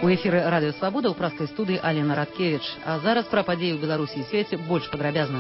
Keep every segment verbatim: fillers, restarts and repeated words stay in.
У эфіры радыёвабода ў праскай студыі Алена Радкевіч. А зараз пра падзеі ў Беларусі і свеце больш падрабязна.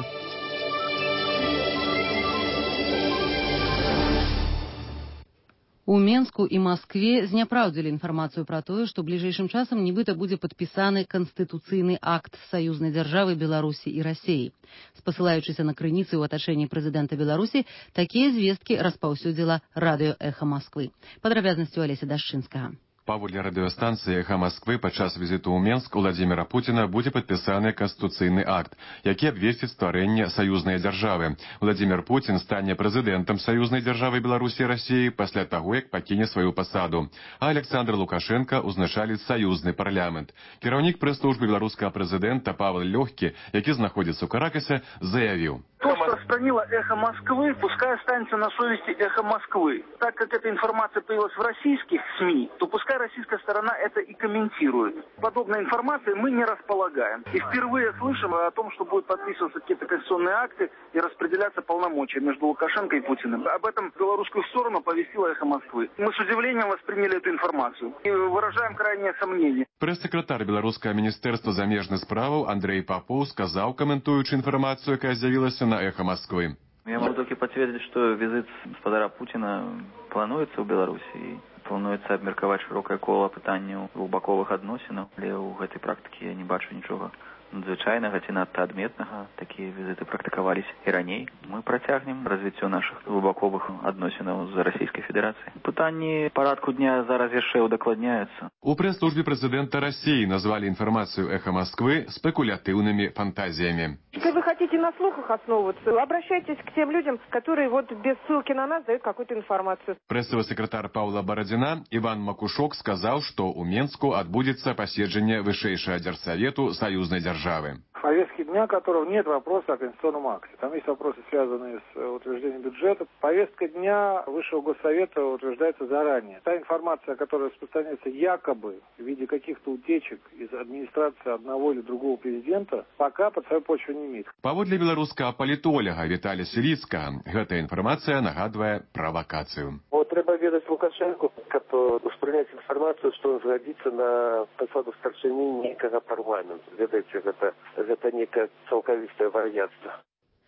У Менску і Маскве зняпраўдзілі інфармацыю пра тое, што бліжэйшым часам нібыта будзе падпісаны канстытуцыйны акт саюзнай дзяржавы Беларусі і Расіі. Спасылаючыся на крыніцы ў атачэнні прэзідэнта Беларусі, такія звесткі распаўсюдзіла радыё Эха Масквы. Падрабязнасці ў Алеся Дашчынскага. Паводле радыёстанцыі «Эхо Москвы» падчас візіту ў Менск Владзіміра Пуціна будзе падпісаны канстытуцыйны акт, які абвесціць стварэнне саюзнай дзяржавы. Владзімір Пуцін стане прэзідэнтам саюзнай дзяржавы Беларусі і Расіі пасля таго, як пакіне сваю пасаду. А Александр Лукашенко ўзначаліць саюзны парламент. Кіраўнік прэс-службы беларускага прэзідэнта Павел Лёгкі, які знаходзіцца ў Каракасе, заявіў: То, что распространила «Эхо Москвы», пускай останется на совести «Эхо Москвы». Так как эта информация появилась в российских СМИ, то пускай российская сторона это и комментирует. Подобной информации мы не располагаем. И впервые слышим о том, что будут подписываться какие-то конституционные акты и распределяться полномочия между Лукашенко и Путиным. Об этом белорусскую сторону повестила «Эхо Москвы». Мы с удивлением восприняли эту информацию и выражаем крайнее сомнение. Прэс-сакратар беларускага міністэрства замежных справаў Андрей Попов сказаў, каментуючы інфармацыю, якая з'явілася на «Эхо Москвы». Я могу только подтвердить, что визит господара Путина плануецца ў Беларусі і плануецца абмеркаваць шырокае кола пытанняў двухбаковых адносінаў, але ў гэтай практыкі я не бачу нічога надзвычайнага ці надта адметнага. Такія візіты практыкаваліся і раней. Мы працягнем развіццё нашых двухбаковых адносінаў з Расійскай Федэрацыяй. Пытанні парадку дня зараз яшчэ удакладняюцца. У прэс-службе прэзідэнта Расіі назвалі інфармацыю «Эхо Москвы» спекулятивными фантазиями. Если вы хотите на слухах основываться, обращайтесь к тем людям, которые вот без ссылки на нас дают какую-то информацию. Прессовый секретарь Павла Бородина Иван Макушок сказал, что у Менску отбудется посещение Высшейшего Держсовету союзной державы. В повестке дня, которого нет вопроса о конституционном акте. Там есть вопросы, связанные с утверждением бюджета. Повестка дня Высшего Госсовета утверждается заранее. Та информация, которая распространяется якобы в виде каких-то утечек из администрации одного или другого президента, пока под свою почву не имеет. Паводле беларускага палітолага Віталія Сіріцкага, гэтая інфармацыя нагадвае правакацыю. Вот треба ведаць Лукашенко, каб успрыняць інфармацыю, што он згадзіцца на пасаду старшыні нейкага парламенту. Ведаеце, гэта, гэта некае цалкавістае вар'яцтва.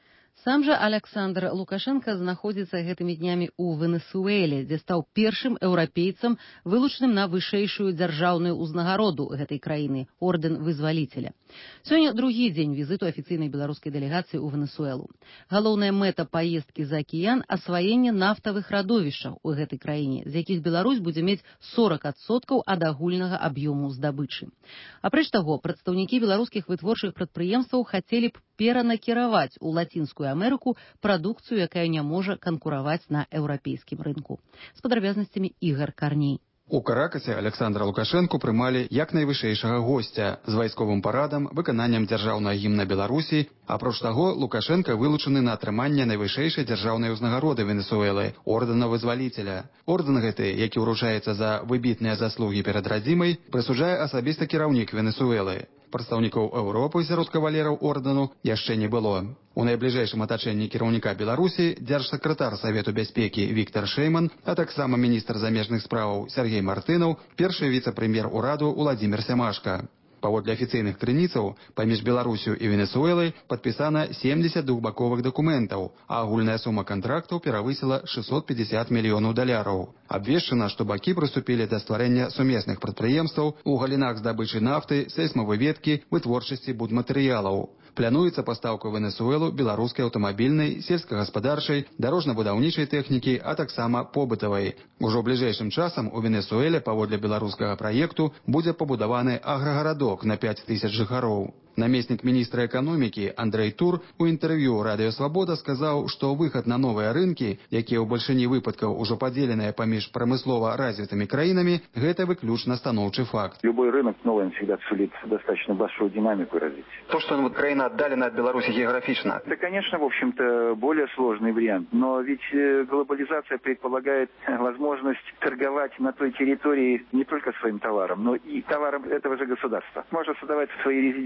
Сам жа Александр Лукашенко знаходзіцца гэтымі днямі ў Венесуэле, дзе стаў першым еўрапейцам, вылучаным на вышэйшую дзяржаўную ўзнагароду гэтай краіны – ордэн вызваліцеля. Сёння другі дзень візіту афіцыйнай беларускай дэлегацыі ў Венесуэлу. Галоўная мэта паездкі за акіян – асваенне нафтавых радовішчаў у гэтай краіне, з якіх Беларусь будзе мець сорок адсоткаў ад агульнага аб'ёму здабычы. Апроч таго, прадстаўнікі беларускіх вытворчых прадпрыемстваў хацелі б перанакіраваць у Лацінскую Амерыку прадукцыю, якая не можа канкураваць на еўрапейскім рынку. З падрабязнасцямі Ігор Карней. У Каракасе Александра Лукашенко прымалі як найвышэйшага госця з вайсковым парадам, выкананнем дзяржаўнага гімна Беларусі. Апроч таго, Лукашенко вылучаны на атрыманне найвышэйшай дзяржаўнай узнагароды Венесуэлы – ордэна вызваліцеля. Ордэн гэты, які ўручаецца за выбітныя заслугі перад радзімай, прысуджае асабіста кіраўнік Венесуэлы. Прадстаўнікоў Еўропы сярод кавалераў ордэну яшчэ не было. У найбліжэйшым атачэнні кіраўніка Беларусі дзяржсакратар Савету бяспекі Віктор Шэйман, а таксама міністр замежных справаў Сергей Мартынаў, першы віцэ-прэм'ер ураду Уладзімір Сямашка. Паводле афіцыйных крыніцаў, паміж Беларусю і Венесуэлай падпісана семдзесят двухбаковых дакументаў, а агульная сума кантрактаў перавысіла шестьсот пятьдесят мільёнаў даляраў. Абвешчана, што бакі прыступілі да стварэння сумесных прадпрыемстваў у галінах здабычы нафты, сейсмавыведкі, вытворчасці будматэрыялаў. Плануецца пастаўка ў Венесуэлу беларускай аўтамабільнай, сельскагаспадарчай, дарожна-будаўнічай тэхнікі, а таксама побытавай. Ужо бліжэйшым часам у Венесуэле паводле беларускага праекту будзе пабудаваны аграгарадок на пяць тысяч жыхароў. Намеснік міністра эканомікі Андрей Тур у інтэрв'ю «Радыё Свабода» сказаў, што выхад на новыя рынкі, якія ў бальшыні выпадкаў ужо падзеленыя паміж прамыслова развітымі краінамі, гэта выключна станоўчы факт. Любой рынок новый всегда сулит достаточно большую динамику развития. То, что вот краина отдалена от Беларуси географично. Это, конечно, в общем-то, более сложный вариант. Но ведь глобализация предполагает возможность торговать на той территории не только своим товаром, но и товаром этого же государства. Можно создавать свои резиденты,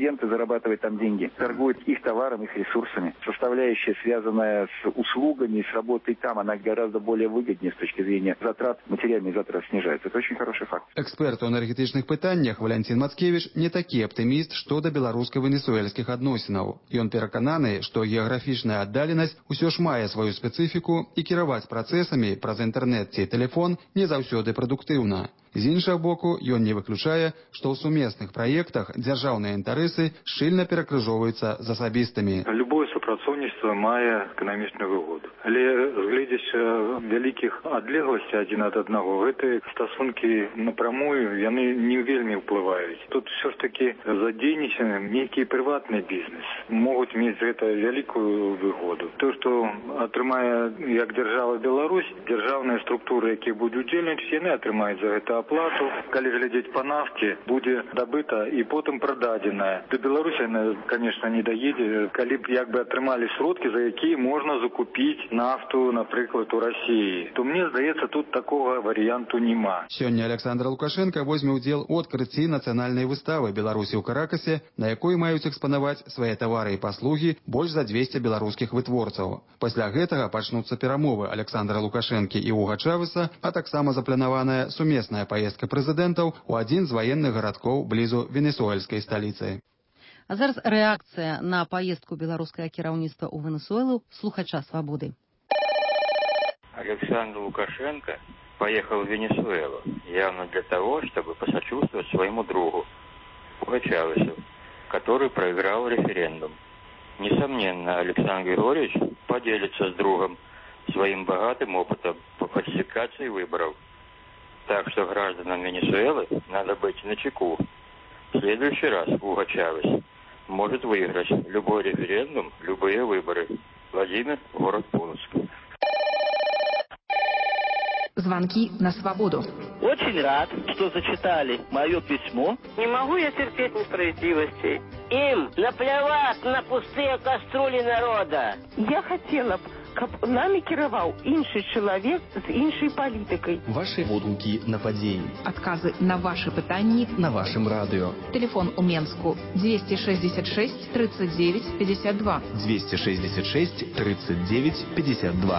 зарабатывать там деньги, торгует их товаром, их ресурсами. Составляющая, связанная с услугами, с работой там, она гораздо более выгоднее с точки зрения затрат, материальные затраты снижаются. Это очень хороший факт. Эксперт у энергетычных пытаннях Валентин Мацкевич не такі аптыміст што да беларуска-венесуэльскіх адносінаў. Ён перакананы, што геаграфічная аддаленасць усё ж мае сваю спецыфіку і кіраваць працэсамі праз інтэрнэт ці тэлефон не заўсёды прадуктыўна. З іншага боку, ён не выключае, што ў сумесных праектах дзяржаўныя інтарэсы шчыльна перакрыжоўваюцца з асабістымі. Любое супрацоўніцтва мае эканамічную выгоду. Але гледзячы вялікіх адлегласцей адзін ад аднаго, гэтыя стасункі напрамую яны не вельмі ўплываюць. Тут все ж таки задзейнічаны нейкі прыватны бізнес. Могуць мець гэта вялікую выгоду. То, што атрымае як дзяржава Беларусь, дзяржаўныя структуры, якія будуць удзельнічаць, яны атрымаюць за гэта аплату. Калі глядзець па нафце, будзе дабыта і потым прададзеная. До Беларусі яна, конечно, не даедзе, калі б як бы атрымалі сродкі, за якія можна закупіць нафту, напрыклад, у Расіі. То мне здаецца, тут такога варыянту няма. Сёння Александр Лукашенко возьме ўдзел у адкрыцці нацыянальнай выставы Беларусі ў Каракасе, на якой маюць экспанаваць свае тавары і паслугі больш за дзвесце беларускіх вытворцаў. Пасля гэтага пачнуцца перамовы Александра Лукашэнкі і Уга Чавеса, а таксама запланаваная сумесная поездка прэзідэнтаў у адзін з ваенных гарадкоў блізу венесуэльскай сталіцы. А зараз рэакцыя на поездку беларускага кіраўніцтва ў Венесуэлу слухача «Свободы». Александр Лукашенко поехал в Венесуэлу явно для того, чтобы посочувствовать своему другу Уго Чавесу, который проиграл референдум. Несомненно, Александр Григорьевич поделится с другом своим богатым опытом по фальсификации выборов. Так что гражданам Венесуэлы надо быть начеку. В следующий раз Уго Чавес может выиграть любой референдум, любые выборы. Владимир, город Полоцк. Звонки на свободу. Очень рад, что зачитали мое письмо. Не могу я терпеть несправедливости. Им наплевать на пустые кастрюли народа. Я хотела бы, каб нами кіраваў іншы чалавек з іншай палітыкай. Ваши водгукі на падзеі. Адказы на ваши пытанні на вашем радыё. Телефон у Менску двести шестьдесят шесть тридцать девять пятьдесят два. двести шестьдесят шесть тридцать девять пятьдесят два.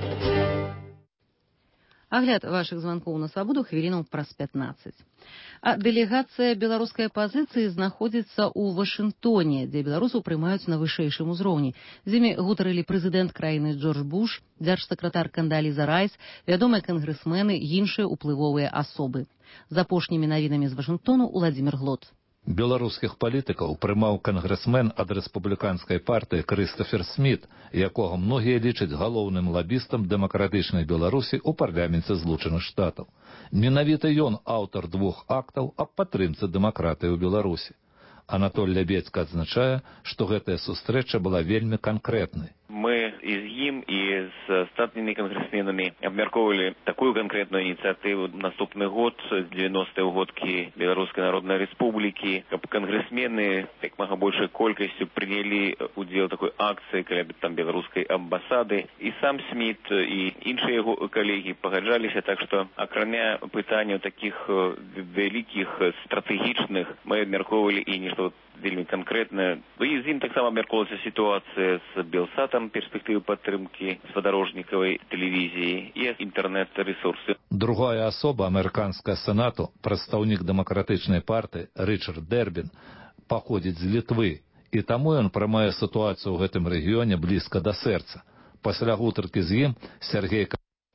Агляд вашых званкоў на свабоду хвілінаў праз пятнаццаць. А дэлегацыя беларускай апазіцыі знаходзіцца ў Вашынгтоне, дзе беларусаў прымаюць на вышэйшым узроўні. З імі гутарылі прэзідэнт краіны Джордж Буш, дзяржсакратар Кандаліза Райс, вядомыя кангрэсмены і іншыя ўплывовыя асобы. З апошнімі навінамі з Вашынгтону Уладзімір Глот. Беларускіх палітыкаў прымаў кангрэсмен ад рэспубліканскай партыі Крыстафер Сміт, якога многія лічаць галоўным лабістам дэмакратычнай Беларусі ў парламенце Злучаных Штатаў. Менавіта ён аўтар двух актаў аб падтрымцы дэмакратыі ў Беларусі. Анатоль Лябецька адзначае, што гэтая сустрэча была вельмі канкрэтнай. Мы і з ім, і з статнымі кангрэсменамі абмяркоўвалі такую канкрэтную ініцыятыву наступны год, з дзевяностыя ўгодкі Беларускай Народнай Рэспублікі, каб кангрэсмены як мага большай колькасцю прынялі удзел такой акцыі каля там беларускай амбасады. І сам Сміт, і іншыя яго калегі пагаджаліся, так што акрамя пытанняў такіх вялікіх стратэгічных мы абмяркоўвалі і нешта вельмі канкрэтна. І з ім таксама абмяркоўвалася сітуацыя з Белсатам, перспектывы падтрымкі спадарожнікавай тэлевізіі і інтэрнэт-рэсурсы. Другая асоба амерыканскага сенату, прадстаўнік дэмакратычнай партыі Рычард Дэрбін, паходзіць з Літвы, і таму ён прымае сітуацыю ў гэтым рэгіёне блізка да сэрца. Пасля гутаркі з ім Сергей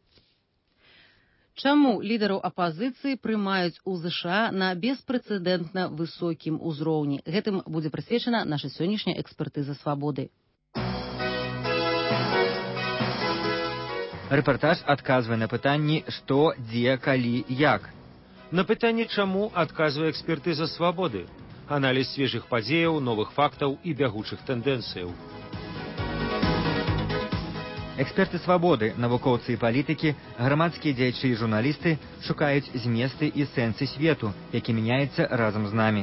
Чаму лідараў апазіцыі прымаюць у ЗША на беспрэцэдэнтна высокім узроўні? Гэтым будзе прысвечана наша сённяшняя экспертыза свабоды. Рэпартаж адказвае на пытанні «Што, дзе, калі, як?». На пытанне «Чаму» адказвае экспертыза свабоды. Аналіз свежых падзеяў, новых фактаў і бягучых тэндэнцыяў. Эксперты свабоды, навукоўцы і палітыкі, грамадскія дзеячы і журналісты шукаюць зместы і сэнсы свету, які мяняецца разам з намі.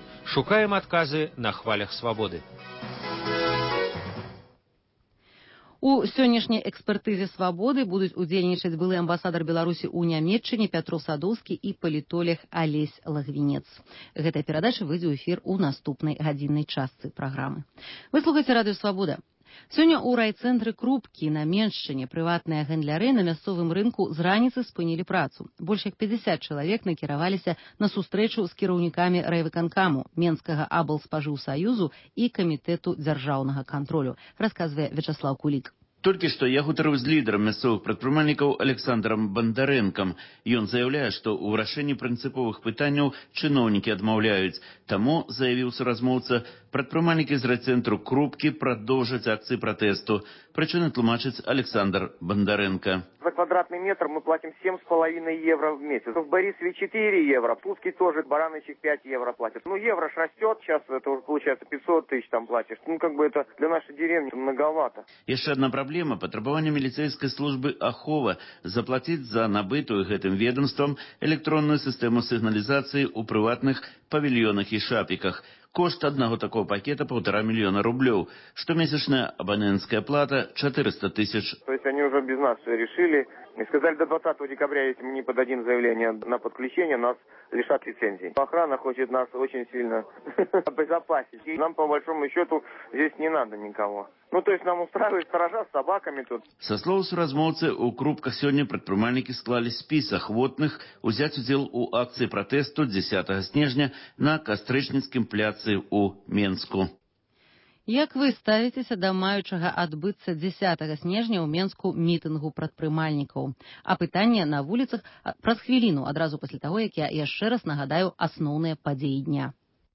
Шукаем адказы на хвалях свабоды. У сённяшняй экспертызе «Свабоды» будуць удзельнічаць былы амбасадар Беларусі ў Нямецчыне Пятро Садоўскі і палітолог Алесь Лагвінец. Гэтая перадача выйдзе ў эфір у наступнай гадзіннай частцы праграмы. Вы слухаеце радыё «Свабода». Сёння ў райцэнтры Крупкі на Меншчыне прыватныя гандляры на мясцовым рынку з раніцы спынілі працу. Больш як пятьдесят чалавек накіраваліся на сустрэчу з кіраўнікамі райвыканкаму, Менскага аблспажыўсаюзу і камітэту дзяржаўнага кантролю, расказвае Вячаслав Кулік. Толькі што я гутарыў з лідарам мясцовых прадпрымальнікаў Александрам Бандарэнкам. Ён заяўляе, што ў рашэнні прынцыповых пытанняў чыноўнікі адмаўляюць. Таму, заявіў суразмоўца, прадпрымальнікі з райцэнтру Крупкі прадоўжаць акцыі пратэсту. Прычыны тлумачыць Александр Бандарэнка. За квадратный метр мы платим семь с половиной евро в месяц. В Борисове четыре евро, в Тулске тоже Баранычек пять евро платят. Ну, евро ж растет, сейчас это уже получается пятьсот тысяч там платишь. Ну, как бы это для нашей деревни многовато. Яшчэ одна праблема – патрабаванне міліцэйскай службы Ахова заплаціць за набытую гэтым ведомствам электронную сістэму сігналізацыі ў прыватных павільёнах і шапіках. Кошт одного такого пакета полтора миллиона рублей. Штомесячная абонентская плата четыреста тысяч. То есть они уже без нас все решили. И сказали, до двадцатого декабря, если мы не подадим заявление на подключение, нас лишат лицензии. Охрана хочет нас очень сильно обезопасить. И нам, по большому счету, здесь не надо никого. Ну, то есть нам устраивают сторожа с собаками тут. Со слов суразмоўцы, у Крупках сегодня предпрымальнікі склали спіс ахвотных узяць удзел у акции протесту дзесятага снежня на Кастрычніцкім пляцы у Менску. Як вы ставіцеся да маючага адбыцца дзесятага снежня ў Менску мітынгу прадпрымальнікаў? А пытанне на вуліцах праз хвіліну, адразу пасля таго, як я яшчэ раз нагадаю асноўныя падзеі дня.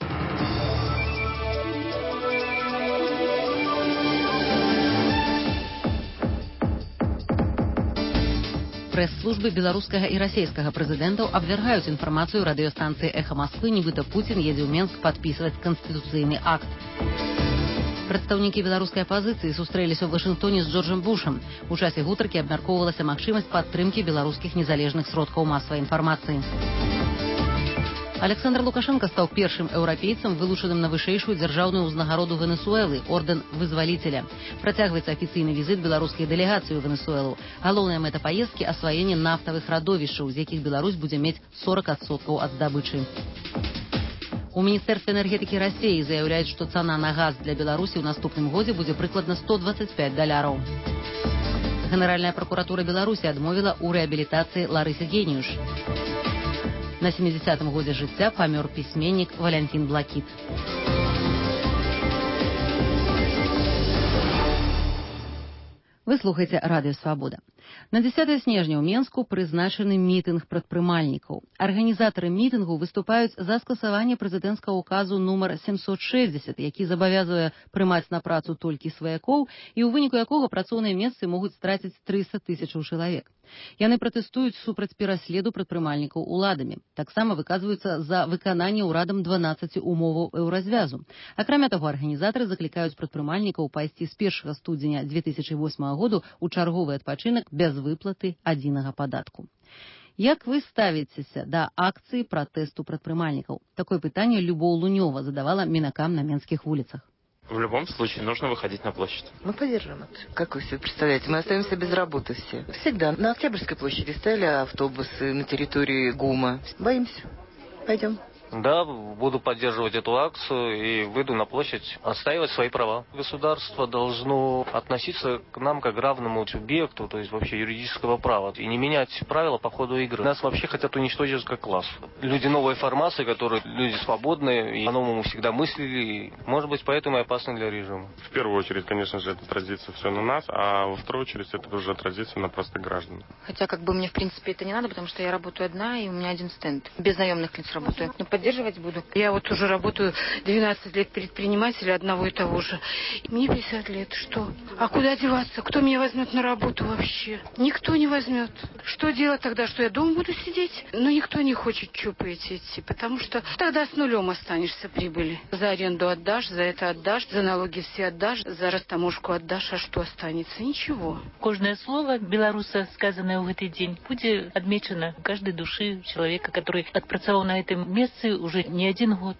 Прэс-службы беларускага і расійскага прэзідэнтаў абвяргаюць інфармацыю радыёстанцыі «Эхо Москвы», нібыта Пуцін едзе ў Менск падпісваць канстытуцыйны акт. Прадстаўнікі беларускай апазіцыі сустрэліся ў Вашынгтоне з Джорджам Бушам. У часе гутаркі абмяркоўвалася магчымасць падтрымкі беларускіх незалежных сродкаў масавай інфармацыі. Александр Лукашенко стаў першым еўрапейцам, вылучаным на вышэйшую дзяржаўную ўзнагароду Венесуэлы – ордэн вызваліцеля. Працягваецца афіцыйны візіт беларускай дэлегацыі ў Венесуэлу. Галоўная мэта паездкі – асваенне нафтавых радовішчаў, з якіх Беларусь будзе мець сорок адсоткаў ад здабычы. У Міністэрстве энергетыкі Расіі заяўляюць, што цана на газ для Беларусі ў наступным годзе будзе прыкладна сто двадцать пять даляраў. Генеральная прокуратура Беларусі адмовіла ў рэабілітацыі Ларысы Геніюш. На семидесятым годзе жыцця памёр пісьменнік Валянцін Блакіт. Вы слухаеце радыё «Свабода». На дзесятае снежня ў Менску прызначаны мітынг прадпрымальнікаў. Арганізатары мітынгу выступаюць за скасаванне прэзідэнцкага указу нумар семьсот шестьдесят, які забавязуе прымаць на працу толькі сваякоў і ў выніку якога працоўныя месцы могуць страціць триста тысячаў чалавек. Яны пратэстуюць супраць пераследу прадпрымальнікаў уладамі. Таксама выказваюцца за выкананне ўрадам дванаццаці умоваў еўразвязу. Акрамя таго, арганізатары заклікаюць прадпрымальнікаў пайсці з першага студзеня две тысячи восьмага году ў чарговы адпачынак без выплаты адзінага падатку. Як вы ставіцеся да акцыі пратэсту прадпрымальнікаў? Такое пытанне Любоў Лунёва задавала мінакам на менскіх вуліцах. В любом случае нужно выходить на площадь. Мы поддержим это. Как вы себе представляете? Мы остаемся без работы все. Всегда. На Октябрьской площади стояли автобусы, на территории ГУМа. Боимся. Пойдем. Да, буду поддерживать эту акцию и выйду на площадь отстаивать свои права. Государство должно относиться к нам как к равному субъекту, то есть вообще юридического права, и не менять правила по ходу игры. Нас вообще хотят уничтожить как класс. Люди новой формации, которые люди свободные, и по-новому всегда мыслили, и, может быть, поэтому и опасны для режима. В первую очередь, конечно же, это отразится все на нас, а во вторую очередь это уже отразится на простых граждан. Хотя, как бы, мне, в принципе, это не надо, потому что я работаю одна, и у меня один стенд. Без наемных лиц работаю. Но поддерживать буду. Я вот уже работаю двенадцать лет предпринимателя одного и того же. Мне пятьдесят лет. Что? А куда деваться? Кто меня возьмет на работу вообще? Никто не возьмет. Что делать тогда? Что я дома буду сидеть? Но никто не хочет чупать идти, потому что тогда с нулем останешься прибыли. За аренду отдашь, за это отдашь, за налоги все отдашь, за растаможку отдашь, а что останется? Ничего. Каждое слово белоруса, сказанное в этот день, будет отмечено в каждой душе человека, который отпрацовал на этом месте войны уже не один год.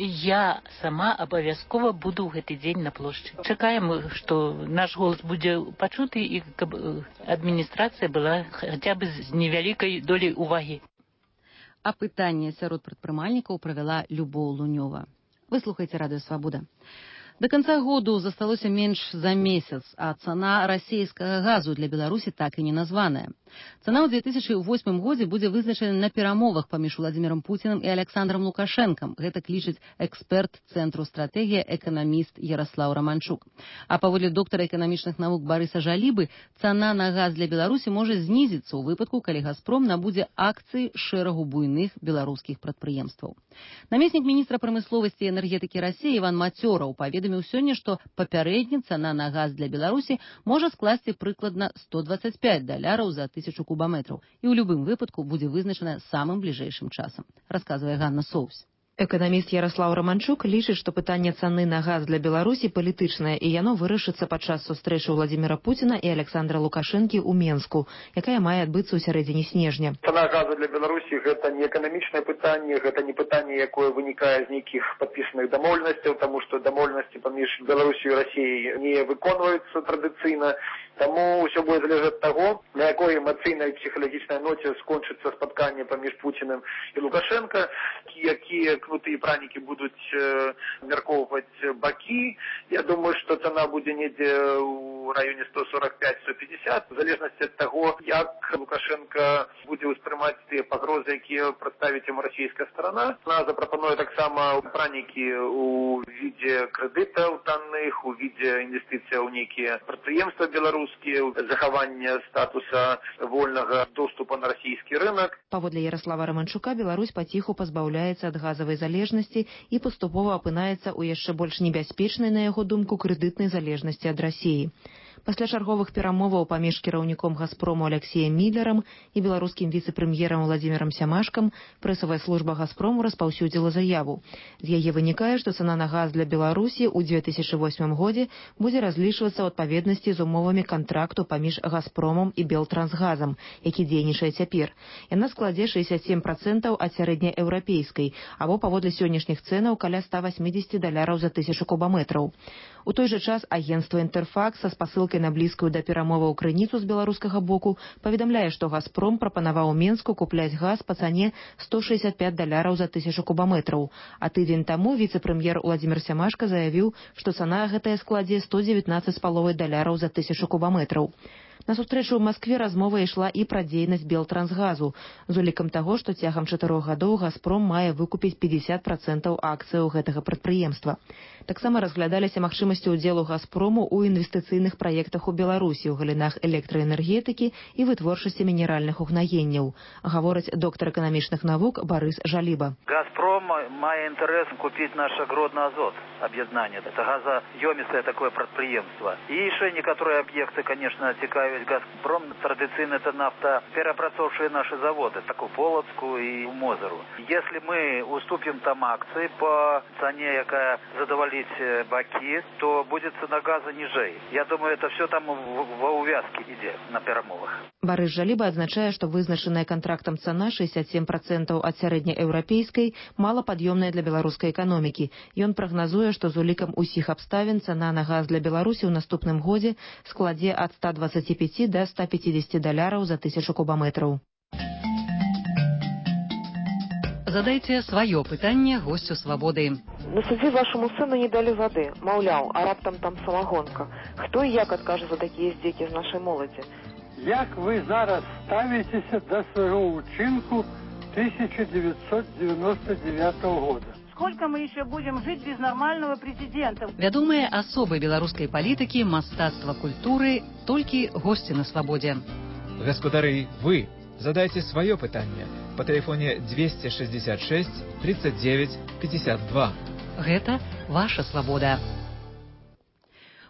Я сама абавязкова буду ў гэты дзень на плошчы. Чакаем, што наш голас будзе пачуты і каб адміністрацыя была хаця б з невялікай доляй увагі. Апытанне сярод прадпрымальнікаў правяла Любоў Лунёва. Вы слухаеце Радыё Свабода. До конца году засталося менш за месяц, а цана расійскага газу для Беларусі так і не названая. Цана ў две тысячы восьмым годзе будзе вызначана на перамовах паміж Владзімірам Пуцінам і Александром Лукашэнкам. Гэта лічыць эксперт Цэнтру стратэгія, эканаміст Яраслаў Раманчук. А паводле доктара эканамічных навук Барыса Жалібы, цана на газ для Беларусі можа знізіцца ў выпадку, калі Газпром набудзе акцыі шэрагу буйных беларускіх прадпрыемстваў. Намеснік міністра прамысловасці і энергетыкі Расіі Іван Мацёраў паведаміў сёння, што папярэдне цана на газ для Беларусі можа скласці прыкладна сто дваццаць пяць даляраў за тысячу кубаметраў і ў любым выпадку будзе вызначана самым бліжэйшым часам, расказвае Ганна Соўсь. Эканаміст Яраслаў Раманчук лічыць, што пытанне цаны на газ для Беларусі палітычнае, і яно вырашыцца падчас сустрэчы Владзіміра Пуціна і Александра Лукашэнкі ў Менску, якая мае адбыцца ў сярэдзіне снежня. Цана газу для Беларусі гэта не эканамічнае пытанне, гэта не пытанне, якое вынікае з нейкіх падпісаных дамоўленасцяў, таму што дамоўленасці паміж Беларусю і Расіяй не выконваюцца традыцыйна. Таму ўсё будзе залежаць ад таго, на якой эмацыйнай псіхалагічнай ноце скончыцца спатканне паміж Пуціним і Лукашенко, якія кнуты і пранікі будуць э, меркоўваць бакі. Я думаю, што цана будзе недзе ў раёне сто сорок пять - сто пятьдесят, в залежнасці ад таго, як Лукашенко будзе ўспрымаць тыя пагрозы, якія прадставіць яму расійская старана. Она запрапануе таксама пранікі ў відзе крэдытаў танных, у відзе інвестыцыяў ў нейкія прадпрыемствы беларускія, захавання статуса вольнага доступа на расійскі рынок. Паводле Яраслава Раманчука, Беларусь паціху пазбаўляецца ад газавай залежнасці і паступова апынаецца ў яшчэ больш небяспечнай, на яго думку, крэдытнай залежнасці ад Расіі. Пасля чарговых перамоваў паміж кіраўніком Газпрому Алексеем Міллерам і беларускім віцэ-прэм'ерам Владзімірам Сямашкам прэсавая служба Газпрому распаўсюдзіла заяву. З яе вынікае, што цана на газ для Беларусі ў две тысячы восьмым годзе будзе разлічвацца ў адпаведнасці з умовамі кантракту паміж Газпромом і Белтрансгазам, які дзейнічае цяпер. Яна складзе шэсцьдзесят сем працэнтаў ад сярэднееўрапейскай, або паводле сённяшніх цэнаў каля ста восьмидесяти даляраў за тысячу кубаметраў. У той жа час агенцтва «Інтэрфакс» са спасылкай на блізкую да перамоваў крыніцу з беларускага боку паведамляе, што Газпром прапанаваў Менску купляць газ па цане сто шэсцьдесят пять даляраў за тысячу кубаметраў. А тыдзень таму віцэ-прэм'ер Владзімір Сямашка заявіў, што цана гэтая складзе сто дзевятнаццаць з паловай даляраў за тысячу кубаметраў. На сустрэчу ў Маскве размова ішла і пра дзейнасць Белтрансгазу, з улікам таго, што цягам чатырох гадоў Газпром мае выкупіць пятьдесят працэнтаў акцыяў гэтага прадпрыемства. Таксама разглядаліся магчымасці ўдзелу Газпрому ў інвестыцыйных праектах у Беларусі ў галінах электраэнергетыкі і вытворчасці мінеральных угнаенняў, гаворыць доктар эканамічных навук Барыс Жаліба. Газпром мае інтарэс купіць наш Гродно-Азот, аб'яднанне. Это газаёмістае такое прадпрыемства. І яшчэ некаторыя аб'екты, конечно, цікаві. Газпром традиционно это нафтоперепроцовшие наши заводы, так у Полоцку и у Мозеру. Если мы уступим там акции по цене, якая задоволить баки, то будет цена газа ниже. Я думаю, это все там во увязке идет на перемовах. Барыс Жаліба адзначае, што вызначаная кантрактам цана шэсцьдесят сем працэнтаў ад сярэднееўрапейскай малапад'ёмная для беларускай эканомікі. Ён прагназуе, што з улікам усіх абставін цана на газ для Беларусі ў наступным годзе складзе ад ста дваццаці пяці до ста пятидесяти даляраў за тысячу кубаметраў. Задайце сваё пытанне госцю Свабоды. На суде вашему сыну не дали воды. Маўляў, а раптам там самогонка. Хто і як адкажа за такія здзекі з нашай моладзі? Як вы зараз ставіцеся да свайго ўчынку тысяча девятьсот девяносто девятого года? Сколько мы еще будем жить без нормального президента? Вядомыя асобы беларускай палітыкі, мастацтва, культуры, толькі госці на Свабодзе. Гаспадары, вы задайце сваё пытанне по тэлефоне двести шестьдесят шесть тридцать девять пятьдесят два. Гэта ваша свабода.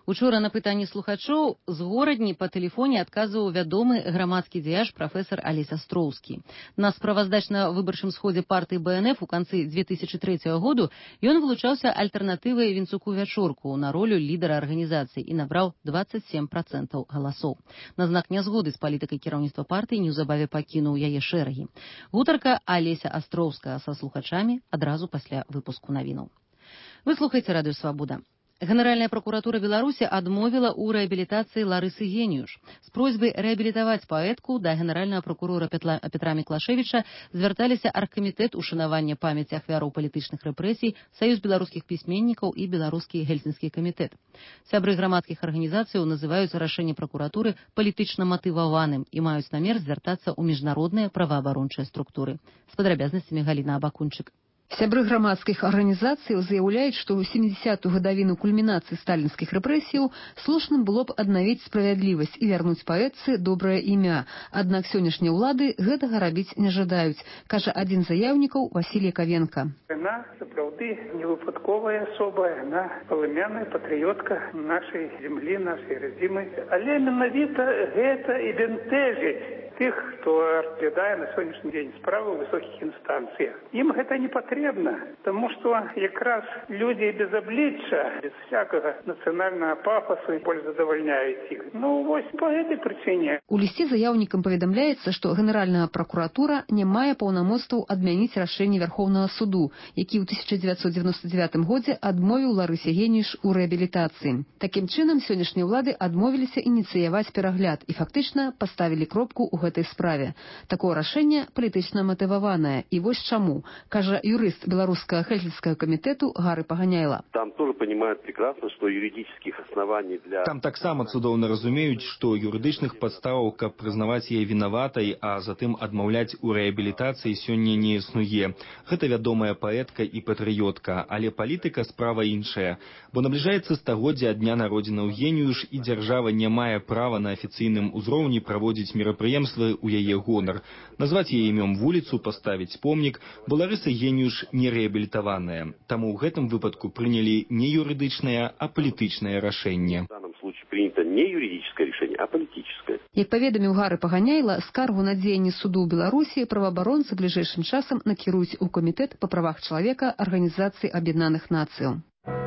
Учора на пытанні слухачоў з горадні па тэлефоне адказваў вядомы грамадскі дзеяч прафесор Алесь Астроўскі. На справаздачна-выбарчым сходзе партыі бэ эн эф у канцы две тысячи трэцяга году ён вылучаўся альтэрнатывай Вінцуку Вячорку на ролю лідара арганізацыі і набраў двадцать семь процентаў галасоў. На знак нязгоды з палітыкай кіраўніцтва партыі неўзабаве пакінуў яе шэрагі. Гутарка Алеся Астроўскага са слухачамі адразу пасля выпуску навінаў. Вы слухаеце радыё «Свабода». Генеральная прокуратура Беларуси адмовила у реабилитации Ларысы Гениуш. С просьбой реабилитовать поэтку до генерального прокурора Петла, Петра Миклашевича звертались Аргкомитет ушанавання памяти ахвяраў палітычных рэпрэсій, Союз беларускіх пісьменнікаў и Беларускі Гельсінскі камітэт. Сябры грамадскіх арганізацыяў называюць рашэнне прокуратуры палітычна матываваным и маюць намер звяртацца ў міжнародныя праваабарончыя структуры. С падрабязнасцямі Галіна Абакунчык. Сябры грамадскіх арганізацый заяўляюць, што ў сямідзесятую гадавіну кульмінацыі сталінскіх рэпрэсіяў слушным было б аднавіць справядлівасць і вярнуць паэтцы добрае імя. Аднак сённяшнія ўлады гэтага рабіць не жадаюць, кажа адзін з заяўнікаў Васіль Якавенка. Яна сапраўды невыпадковая асоба, яна палымяная патрыётка нашай зямлі, нашай радзімы. Але менавіта гэта і бянтэжыць тых, хто разглядае на сённяшні дзень справы ў высокіх інстанцыях. Ім гэта не патрэбна, таму што якраз людзі без аблічча, без всякага нацыянальнага пафасу больш задавальняюць іх. Ну, вось па гэтай прычыне. У лісце заяўнікам паведамляецца, што Генеральная пракуратура не мае паўнамоцтваў адмяніць рашэнне Вярхоўнага суду, які ў тысяча дзевяцьсот девяносто девятым годзе адмовіў Ларысе Гениуш у рэабілітацыі. Такім чынам, сённяшнія ўлады адмовіліся ініцыяваць перагляд і фактычна паставілі кропку ў гэтай справе. Такое рашэнне палітычна матываванае. І вось чаму, кажа юрист Белорусского Хельсинского комитету Гары Паганяйла. Там тоже понимают прекрасно, что юридических оснований для... Там таксама цудоўна разумеюць, што юрыдычных падставаў, каб прызнаваць яе вінаватай, а затым адмаўляць у рэабілітацыі сёння не існуе. Гэта вядомая паэтка і патрыётка, але палітыка справа іншая. Бо набліжаецца стагоддзе ад дня народзінаў Гениуш, і дзяржава не мае права на афіцыйным узроўні праводзіць мерапрыемствы у яе гонар. Назваць яе імём вуліцу, паставіць помнік, бо Ларыса Гениуш не рэабілітаваная. Таму ў гэтым выпадку прынялі не юрыдычнае, а палітычнае рашэнне. В данном случае принято не юридическое решение, а политическое. Як паведаміў Гары Паганяйла, скаргу на дзеянні суду ў Беларусі праваабаронцы бліжэйшым часам накіруюць у камітэт па правах чалавека Арганізацыі Аб'яднаных Нацыяў.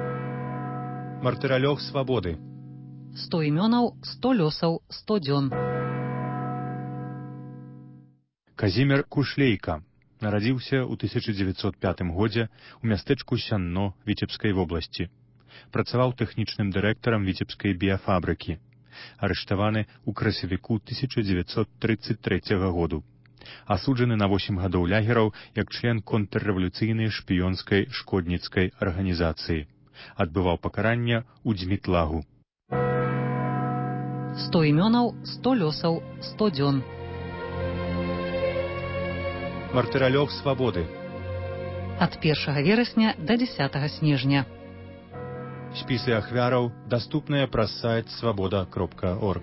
Мартыралёг свабоды. сто імёнаў, сто лёсаў, сто дзён. Казімер Кушлейка нарадзіўся ў тысяча дзевяцьсот пятым годзе ў мястэчку Сянно Віцебскай вобласці. Працаваў тэхнічным дырэктарам Віцебскай біяфабрыкі. Арыштаваны ў красавіку тысяча дзевяцьсот трыццаць трэцяга году. Асуджаны на восем гадоў лягераў як член контррэвалюцыйнай шпіёнскай шкодніцкай арганізацыі. Адбываў пакаранне ў Дзмітлагу. сто імёнаў, сто лёсаў, сто дзён. Мартыралёг свабоды. Ад першага верасня да дзесятага снежня. Спісы ахвяраў даступныя праз сайт свабода кропка орг.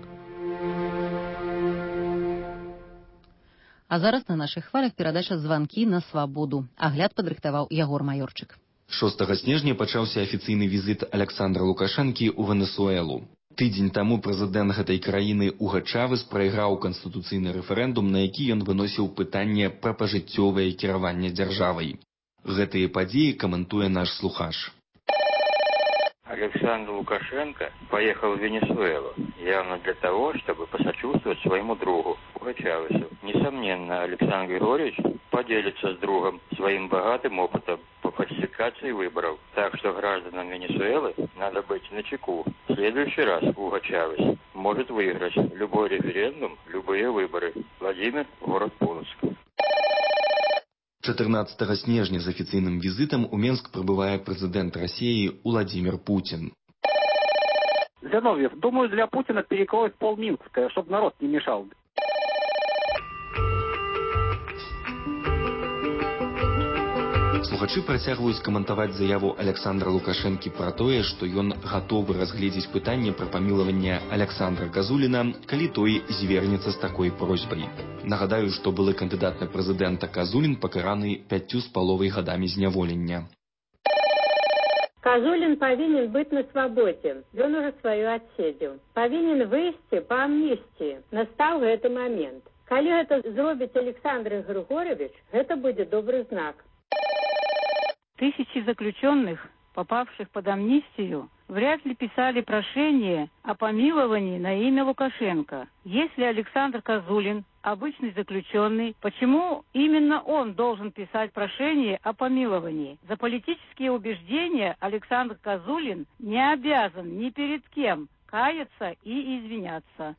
А зараз на нашых хвалях перадача «Званкі на свабоду». Агляд падрыхтаваў Ягор Маёрчык. шостага снежня пачаўся афіцыйны візіт Александра Лукашэнкі ў Венесуэлу. Тыдзень таму прэзідэнт гэтай краіны Уга Чавес прайграў канстытуцыйны рэферэндум, на які ён выносіў пытанне пра пажыццёвае кіраванне дзяржавай. Гэтыя падзеі каментуе наш слухач. Александр Лукашенко поехал в Венесуэлу явно для того, чтобы посочувствовать своему другу Уго Чавесу. Несомненно, Александр Григорьевич поделится с другом своим богатым опытом по фальсификации выборов. Так что гражданам Венесуэлы надо быть начеку. В следующий раз Уго Чавес может выиграть любой референдум, любые выборы. Владимир, город Полоцк. чатырнаццатага снежня з афіцыйным візітам у Менск прыбывае прэзідэнт Расіі Владимир Путин. Зиновьев, думаю, для Путина перекроют полминска, чтобы народ не мешал. Слухачы працягваюць каментаваць заяву Александра Лукашэнкі пра тое, што ён гатовы разгледзець пытанне пра памілаванне Александра Казуліна, калі той звернецца з такой просьбай. Нагадаю, што былы кандыдат на прэзідэнта Казулін пакараны пяццю з паловай гадамі зняволення. Казулін павінен быць на свабодзе. Ён ужо сваю адседзеў. Павінен выйсці па амністыі. Настаў гэты момент. Калі гэта зробіць Александр Григорьевич, гэта будзе добрый знак. Тысячи заключенных, попавших под амнистию, вряд ли писали прошение о помиловании на имя Лукашенко. Если Александр Козулин обычный заключенный, почему именно он должен писать прошение о помиловании? За политические убеждения Александр Козулин не обязан ни перед кем каяться и извиняться.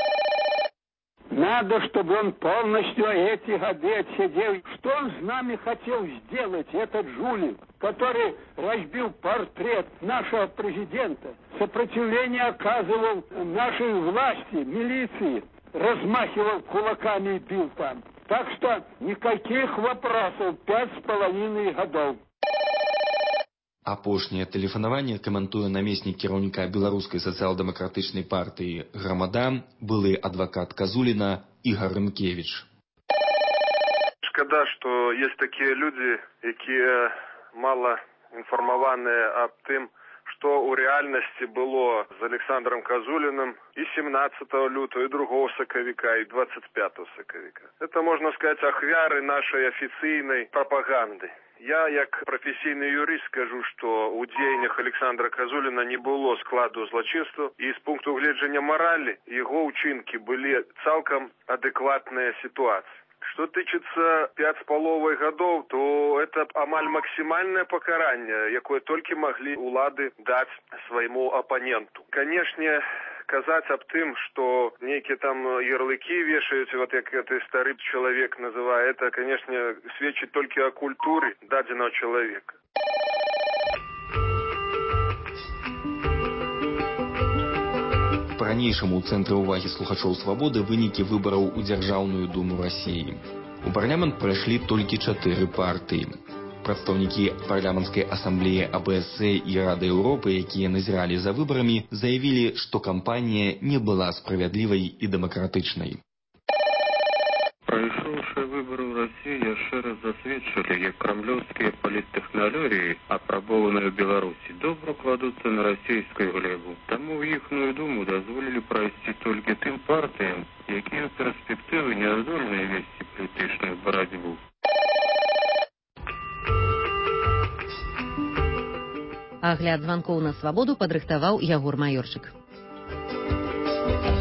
Надо, чтобы он полностью эти годы отсидел. Что он с нами хотел сделать, этот жулик, который разбил портрет нашего президента, сопротивление оказывал нашей власти, милиции, размахивал кулаками и бил там. Так что никаких вопросов, пять с половиной годов. Апошняе тэлефанаванне каментуе намеснік кіраўніка беларускай сацыял-дэмакратычнай партыі «Грамада», былы адвакат Казуліна Ігор Рынкевіч. Шкада, што ёсць такія людзі, якія мала інфармаваныя аб тым, што ў рэальнасці было з Александром Казуліным і семнадцатого лютого, і другого сакавіка, і двадцать пятого сакавіка. Это, можна сказаць, ахвяры нашай афіцыйнай прапаганды. Я, як прафесійны юрыст, скажу, што ў дзеяннях Александра Казуліна не было складу злачынства, і з пункту гледжання маралі яго ўчынкі былі цалкам адэкватныя сітуацыі. Что тычыцца пять с половой годов, то это амаль максимальное покаранне, якое толькі маглі улады даць свайму апаненту. Канешне, казаць аб тым, што нейкія там ярлыкі вешаюць, вот як гэты стары чалавек называе, это, канешне, сведчыць толькі о культуры дадзенага чалавека. Па-ранейшаму ў цэнтры ўвагі слухачоў «Свабоды» вынікі выбараў у Дзяржаўную думу Расіі. У парламент прайшлі толькі чатыры партыі. Прадстаўнікі парламенцкай асамблеі А Бэ Эс Э і Рады Еўропы, якія назіралі за выбарамі, заявілі, што кампанія не была справядлівай і дэмакратычнай. Прайшоўшыя выбары ў Расіі яшчэ раз засведчылі, як крамлёўскія паліттэхналогіі, апрабованыя ў Беларусі, добра кладуцца на расійскую глебу. Таму ў іхную думу дазволілі прайсці толькі тым партыям, якія ў перспектывы не здольныя весці палітычную барацьбу. Агляд званкоў на «Свабоду» падрыхтаваў Ягор Маёрчык.